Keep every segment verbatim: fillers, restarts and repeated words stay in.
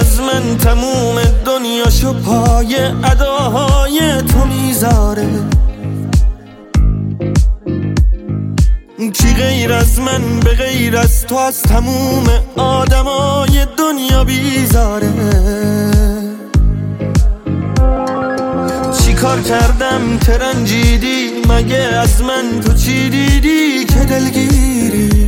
از من تموم دنیاشو پای اداهای تو میذاره؟ کی غیر از من به غیر از تو از تموم آدمای دنیا بیزاره؟ چی کار کردم که رنجیدی؟ مگه از من تو چی دیدی که دلگیری؟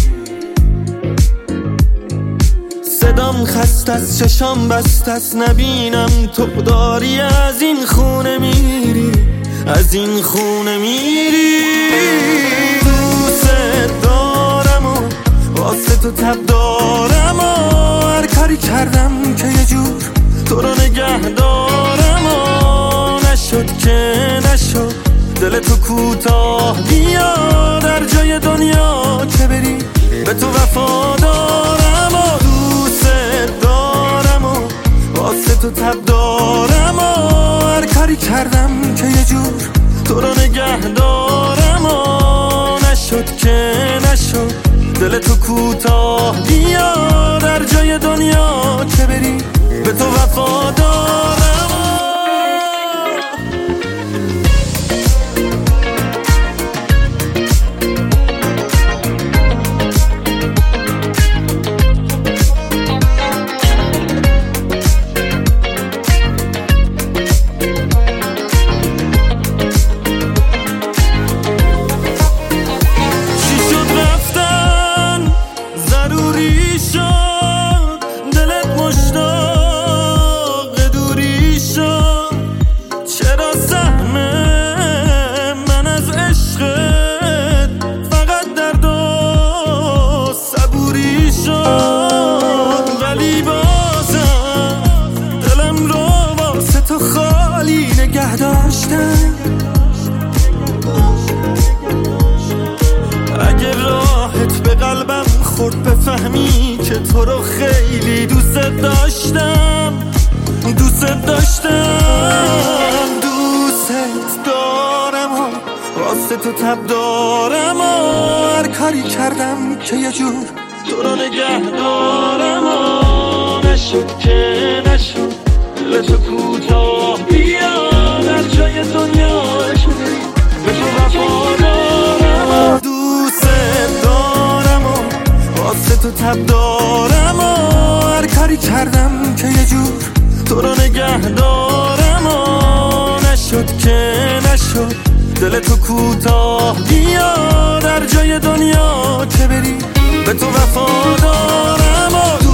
صدام خست از چشام بست از نبینم تو داری از این خونه میری، از این خونه میری. دوست دارم و واسه تو تب دارم و هر کاری کردم که یه جور تو رو نگه دارم و نشد که نشد دل تو کوتاه بیا در جای دنیا که بری به تو وفا دارم و دوست دارم و واسه تو تب دارم و هر کاری کردم که یه جور تو رو نگه دارم و نشد که نشد دل تو کوتاه بیا در جای دنیا که بری به تو وفا دارم. اگه راحت به قلبم خورد بفهمی که تو رو خیلی دوست داشتم، دوست داشتم. دوست دارم و واسه تو تب دارم و هر کاری کردم که یه جور تو رو نگه دارم و نشد که نشد دل تو کوتاه بیا در جای دنیا به تو وفا دارم. دوست دارم و واسه تو تب دارم و هر کاری کردم که یه جور تو رو نگه دارم و نشد که نشد دل تو کوتاه بیا در جای دنیا که بری به تو وفا دارم و